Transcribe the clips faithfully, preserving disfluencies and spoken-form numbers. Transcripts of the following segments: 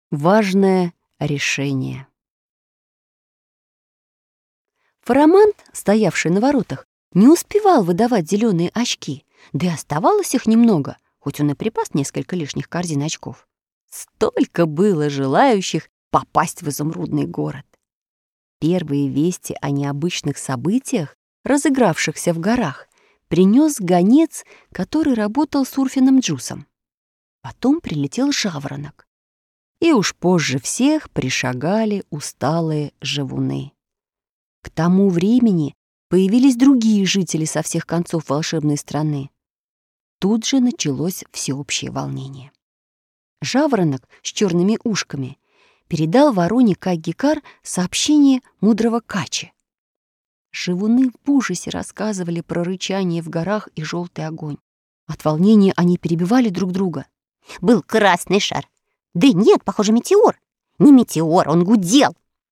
Важное решение. Фарамант, стоявший на воротах, не успевал выдавать зеленые очки, да и оставалось их немного, хоть он и припас несколько лишних корзин очков. Столько было желающих попасть в изумрудный город. Первые вести о необычных событиях, разыгравшихся в горах, принес гонец, который работал с Урфином Джусом. Потом прилетел жаворонок. И уж позже всех пришагали усталые живуны. К тому времени появились другие жители со всех концов волшебной страны. Тут же началось всеобщее волнение. Жаворонок с черными ушками передал вороне Каггикар сообщение мудрого Качи. Живуны в ужасе рассказывали про рычание в горах и желтый огонь. От волнения они перебивали друг друга. «Был красный шар. Да нет, похоже, метеор. Не метеор, он гудел».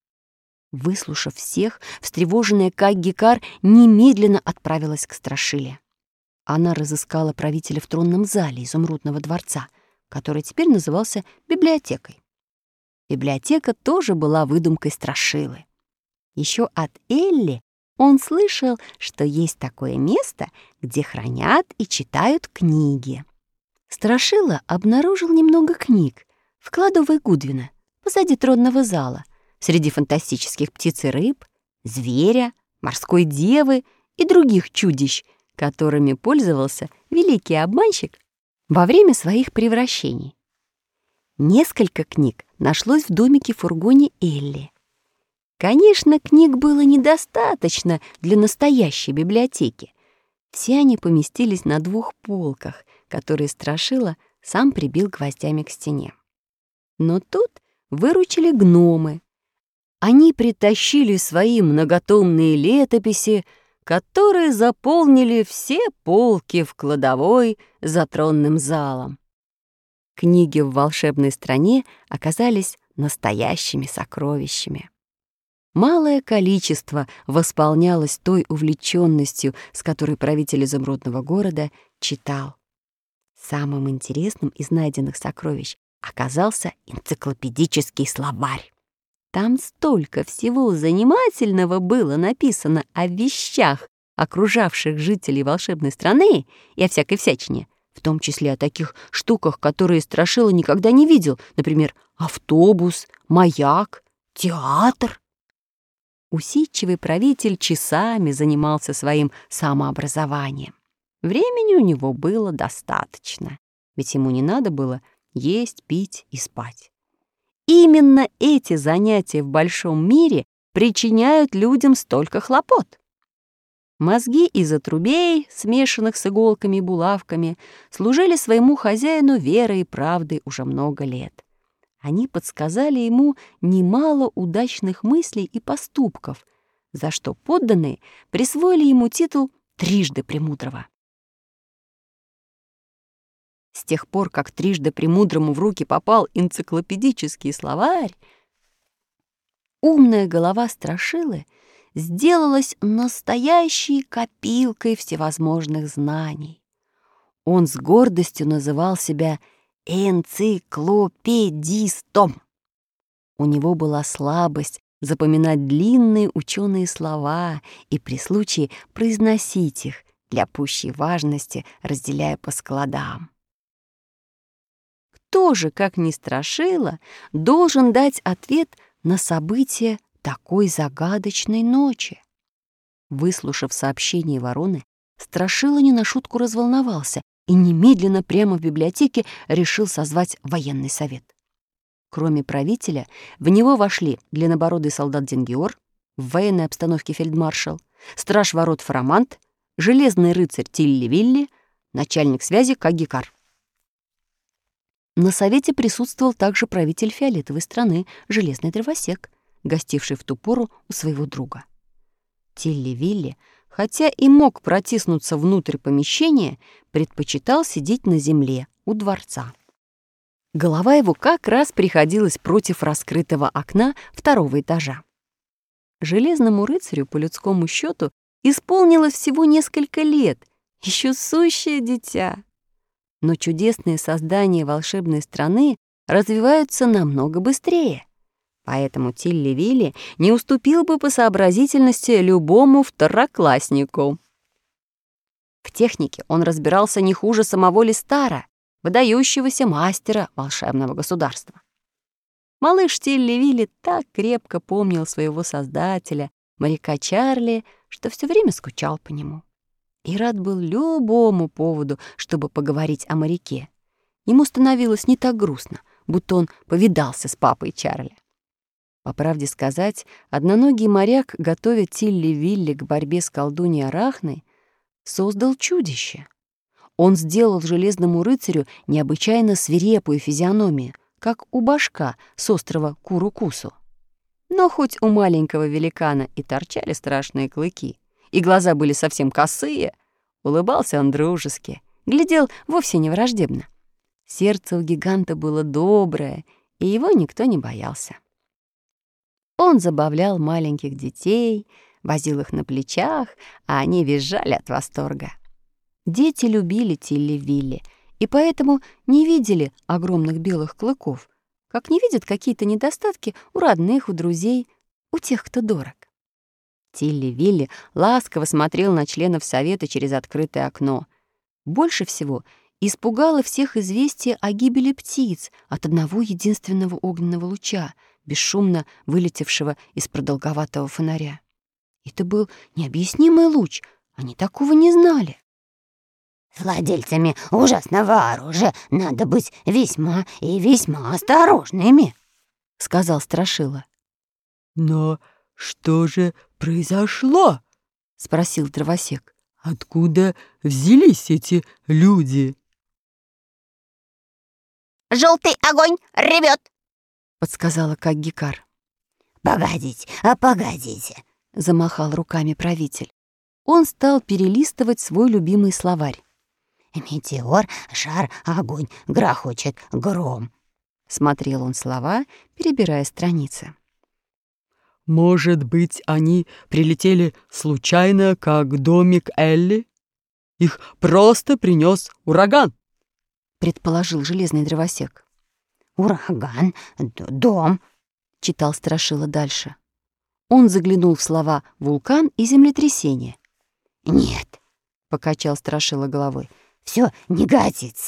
Выслушав всех, встревоженная Каггикар немедленно отправилась к Страшиле. Она разыскала правителя в тронном зале изумрудного дворца, который теперь назывался библиотекой. Библиотека тоже была выдумкой Страшилы. Еще от Элли он слышал, что есть такое место, где хранят и читают книги. Страшила обнаружил немного книг в кладовой Гудвина позади тронного зала, среди фантастических птиц и рыб, зверя, морской девы и других чудищ, которыми пользовался великий обманщик во время своих превращений. Несколько книг нашлось в домике-фургоне Элли. Конечно, книг было недостаточно для настоящей библиотеки. Все они поместились на двух полках, которые Страшила сам прибил гвоздями к стене. Но тут выручили гномы. Они притащили свои многотомные летописи, которые заполнили все полки в кладовой за тронным залом. Книги в волшебной стране оказались настоящими сокровищами. Малое количество восполнялось той увлеченностью, с которой правитель изумрудного города читал. Самым интересным из найденных сокровищ оказался энциклопедический словарь. Там столько всего занимательного было написано о вещах, окружавших жителей волшебной страны, и о всякой всячине, в том числе о таких штуках, которые Страшила никогда не видел, например, автобус, маяк, театр. Усидчивый правитель часами занимался своим самообразованием. Времени у него было достаточно, ведь ему не надо было есть, пить и спать. Именно эти занятия в большом мире причиняют людям столько хлопот. Мозги из отрубей, смешанных с иголками и булавками, служили своему хозяину верой и правдой уже много лет. Они подсказали ему немало удачных мыслей и поступков, за что подданные присвоили ему титул трижды премудрого. С тех пор, как трижды премудрому в руки попал энциклопедический словарь, умная голова Страшилы сделалась настоящей копилкой всевозможных знаний. Он с гордостью называл себя энциклопедистом. У него была слабость запоминать длинные ученые слова и при случае произносить их, для пущей важности разделяя по складам. Кто же, как ни Страшила, должен дать ответ на события такой загадочной ночи? Выслушав сообщение вороны, Страшила не на шутку разволновался и немедленно прямо в библиотеке решил созвать военный совет. Кроме правителя, в него вошли длиннобородый солдат Дингиор, в военной обстановке фельдмаршал, страж ворот Фарамант, железный рыцарь Тилли-Вилли, начальник связи Каггикар. На совете присутствовал также правитель фиолетовой страны, железный дровосек, гостивший в ту пору у своего друга. Тилли-Вилли, хотя и мог протиснуться внутрь помещения, предпочитал сидеть на земле у дворца. Голова его как раз приходилась против раскрытого окна второго этажа. Железному рыцарю, по людскому счету, исполнилось всего несколько лет, еще сущее дитя. Но чудесные создания волшебной страны развиваются намного быстрее. Поэтому Тилли-Вилли не уступил бы по сообразительности любому второкласснику. В технике он разбирался не хуже самого Листара, выдающегося мастера волшебного государства. Малыш Тилли-Вилли так крепко помнил своего создателя, моряка Чарли, что все время скучал по нему. И рад был любому поводу, чтобы поговорить о моряке. Ему становилось не так грустно, будто он повидался с папой Чарли. По правде сказать, одноногий моряк, готовя Тилли-Вилли к борьбе с колдуньей Арахной, создал чудище. Он сделал железному рыцарю необычайно свирепую физиономию, как у башка с острова Курукусу. Но хоть у маленького великана и торчали страшные клыки, и глаза были совсем косые, улыбался он дружески, глядел вовсе не враждебно. Сердце у гиганта было доброе, и его никто не боялся. Он забавлял маленьких детей, возил их на плечах, а они визжали от восторга. Дети любили Тилли-Вилли и поэтому не видели огромных белых клыков, как не видят какие-то недостатки у родных, у друзей, у тех, кто дорог. Тилли-Вилли ласково смотрел на членов совета через открытое окно. Больше всего испугало всех известие о гибели птиц от одного единственного огненного луча, бесшумно вылетевшего из продолговатого фонаря. Это был необъяснимый луч, они такого не знали. С владельцами ужасного оружия надо быть весьма и весьма осторожными, — сказал Страшила. «Но что же произошло?» — спросил Дровосек. «Откуда взялись эти люди?» «Желтый огонь ревет!» — подсказала Каггикар. «Погодите, а погодите!» — замахал руками правитель. Он стал перелистывать свой любимый словарь. «Метеор, шар, огонь, грохочет, гром». Смотрел он слова, перебирая страницы. «Может быть, они прилетели случайно, как домик Элли? Их просто принес ураган», — предположил железный Дровосек. «Ураган, дом», — читал Страшила дальше. Он заглянул в слова «вулкан» и «землетрясение». «Нет», — покачал Страшила головой, — «все не годится».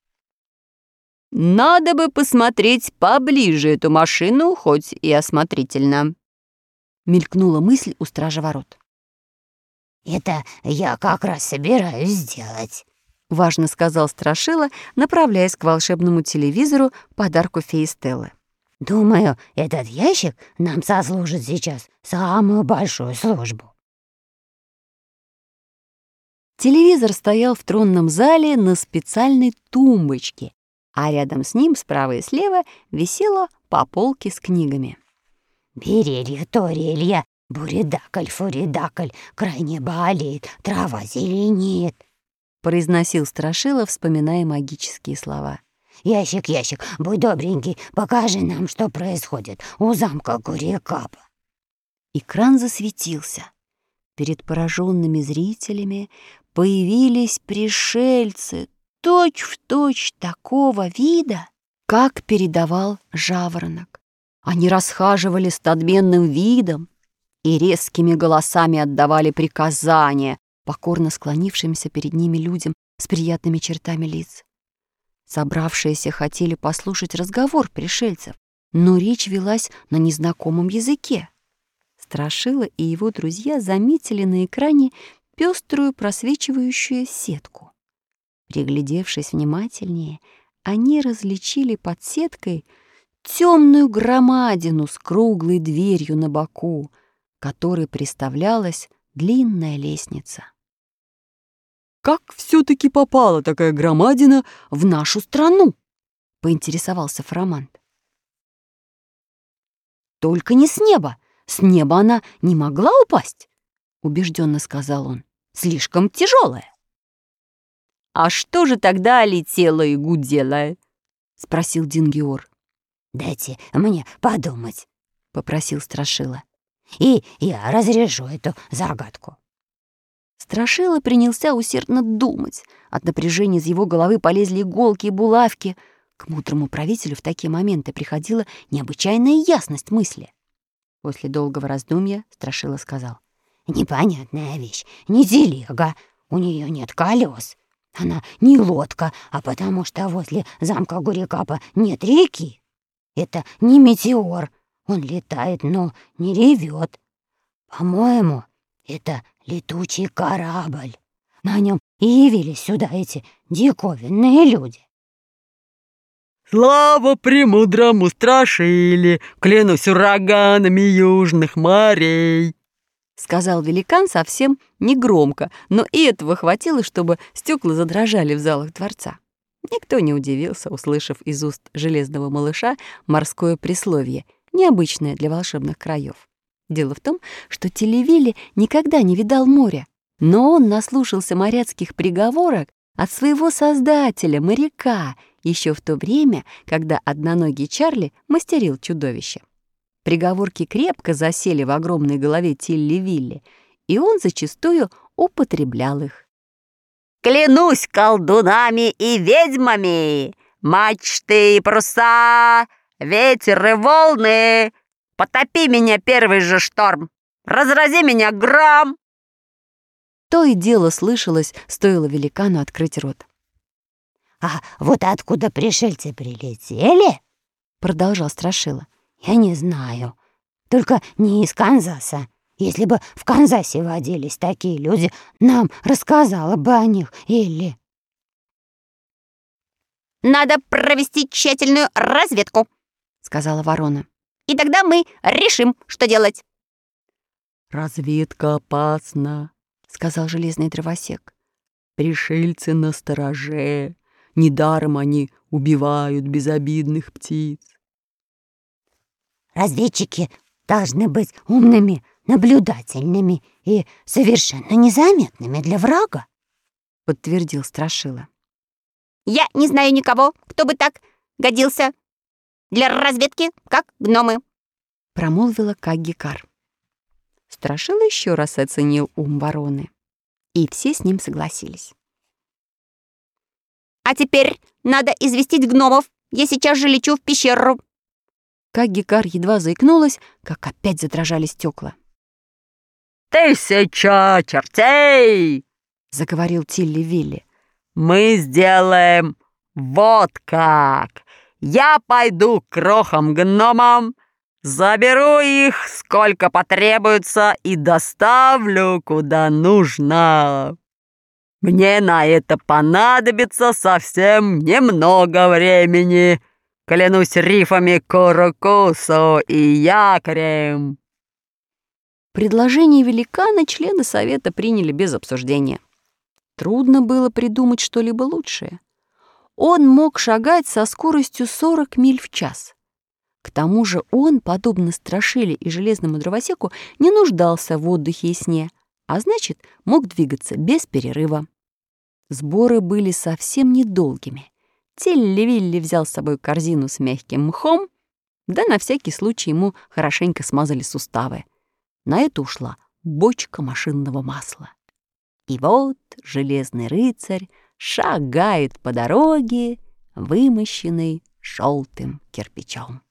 «Надо бы посмотреть поближе эту машину, хоть и осмотрительно», — мелькнула мысль у стража ворот. «Это я как раз собираюсь сделать», — важно сказал Страшила, направляясь к волшебному телевизору подарку феи Стеллы. «Думаю, этот ящик нам сослужит сейчас самую большую службу». Телевизор стоял в тронном зале на специальной тумбочке, а рядом с ним, справа и слева, висела по полке с книгами. «Берелья, Торелья, буридакль, фуридакль, крайне болеет, трава зеленеет», — произносил Страшила, вспоминая магические слова. «Ящик, ящик, будь добренький, покажи нам, что происходит у замка Курикапа». Экран засветился. Перед пораженными зрителями появились пришельцы, точь-в-точь такого вида, как передавал жаворонок. Они расхаживали с надменным видом и резкими голосами отдавали приказания покорно склонившимся перед ними людям с приятными чертами лиц. Собравшиеся хотели послушать разговор пришельцев, но речь велась на незнакомом языке. Страшила и его друзья заметили на экране пеструю просвечивающую сетку. Приглядевшись внимательнее, они различили под сеткой темную громадину с круглой дверью на боку, к которой приставлялась длинная лестница. «Как все-таки попала такая громадина в нашу страну?» — поинтересовался Фарамант. «Только не с неба. С неба она не могла упасть», — убежденно сказал он. «Слишком тяжелая». «А что же тогда летело и гудело?» — спросил Дингиор. «Дайте мне подумать», — попросил Страшила. «И я разрешу эту загадку». Страшила принялся усердно думать. От напряжения из его головы полезли иголки и булавки. К мудрому правителю в такие моменты приходила необычайная ясность мысли. После долгого раздумья Страшила сказал: «Непонятная вещь, не телега, у нее нет колес. Она не лодка, а потому что возле замка Гурикапа нет реки. Это не метеор, он летает, но не ревет. По-моему, это летучий корабль. На нем и явились сюда эти диковинные люди». Слава премудрому Страшиле, клянусь ураганами южных морей, — сказал великан совсем негромко, но и этого хватило, чтобы стекла задрожали в залах дворца. Никто не удивился, услышав из уст железного малыша морское присловие, необычное для волшебных краев. Дело в том, что Телевилли никогда не видал моря, но он наслушался моряцких приговорок от своего создателя, моряка, еще в то время, когда одноногий Чарли мастерил чудовище. Приговорки крепко засели в огромной голове Тилли-Вилли, и он зачастую употреблял их. «Клянусь колдунами и ведьмами, мачты и паруса, ветер и волны, потопи меня первый же шторм, разрази меня гром!» То и дело слышалось, стоило великану открыть рот. «А вот откуда пришельцы прилетели?» — продолжал Страшила. «Я не знаю. Только не из Канзаса. Если бы в Канзасе водились такие люди, нам рассказала бы о них Элли». «Надо провести тщательную разведку», — сказала ворона. «И тогда мы решим, что делать». «Разведка опасна», — сказал железный дровосек. «Пришельцы настороже. Недаром они убивают безобидных птиц». «Разведчики должны быть умными, наблюдательными и совершенно незаметными для врага», — подтвердил Страшила. «Я не знаю никого, кто бы так годился для разведки, как гномы», — промолвила Каггикар. Страшила еще раз оценил ум вороны, и все с ним согласились. «А теперь надо известить гномов. Я сейчас же лечу в пещеру». Каггикар едва заикнулась, как опять задрожали стекла. «Тысяча чертей!» — заговорил Тилли-Вилли. «Мы сделаем вот как. Я пойду к крохам-гномам, заберу их, сколько потребуется, и доставлю, куда нужно. Мне на это понадобится совсем немного времени. Клянусь рифами Курукусу и якорем». Предложение великана члены совета приняли без обсуждения. Трудно было придумать что-либо лучшее. Он мог шагать со скоростью сорок миль в час. К тому же он, подобно Страшиле и железному дровосеку, не нуждался в отдыхе и сне, а значит, мог двигаться без перерыва. Сборы были совсем недолгими. Тилли-Вилли взял с собой корзину с мягким мхом, да на всякий случай ему хорошенько смазали суставы. На это ушла бочка машинного масла. И вот железный рыцарь шагает по дороге, вымощенной желтым кирпичом.